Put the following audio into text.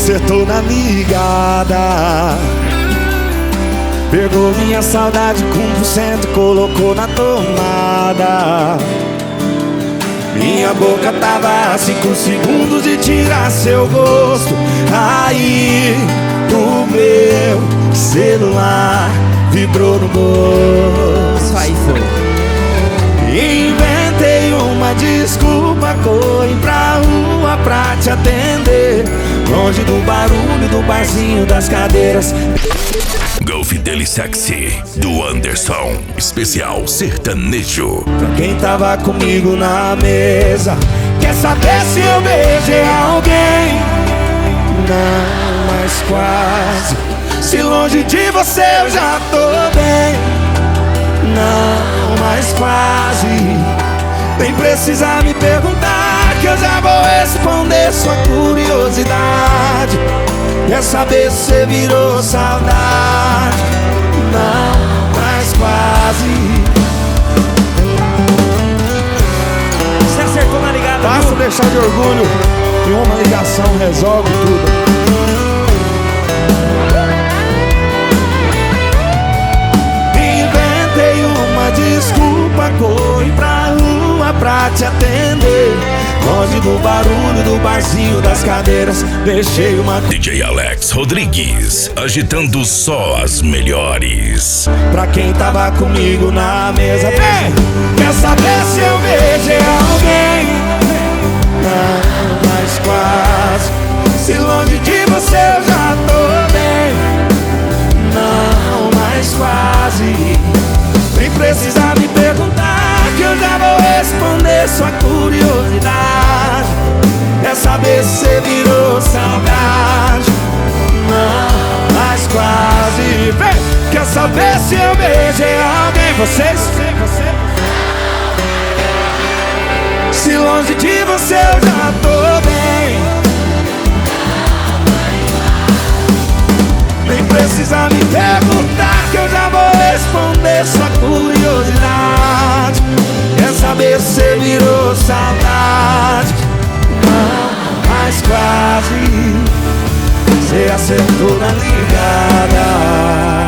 acertou na ligada. Pegou minha saudade com 1% e colocou na tomada. Minha boca tava a 5 segundos de tirar seu gosto. Aí o meu celular vibrou no bolso. Isso aí foi. Inventei uma desculpa, corri pra rua pra te atender, longe do barulho do barzinho das cadeiras. Golf Dele Sexy, do Anderson, especial sertanejo. Pra quem tava comigo na mesa, quer saber se eu beijei alguém? Não, mas quase. Se longe de você eu já tô bem. Não, mas quase. Nem precisa me perguntar, que eu já vou responder sua curiosidade. Quer saber se você virou saudade? Não, mas quase. Você acertou na ligada, Basta viu? deixar de orgulho e uma ligação resolve tudo. Inventei uma desculpa, corri pra rua pra te atender, longe do barulho do barzinho das cadeiras. Deixei uma DJ Alex Rodrigues, agitando só as melhores. pra quem tava comigo na mesa. Vem! Quer saber se eu beijei alguém? Não, mas quase. Se longe de você eu já tô bem. Não, mas quase. Nem precisa me perguntar, que eu já vou responder sua curiosidade. Quer saber se você virou saudade? Não, mas quase. Vem! Quer saber se eu beijei alguém? Vocês? Se longe de você eu já tô bem. Nem precisa me perguntar, que eu já vou responder sua curiosidade. Quer saber se você virou saudade? Não, mas quase. Você acertou na ligada.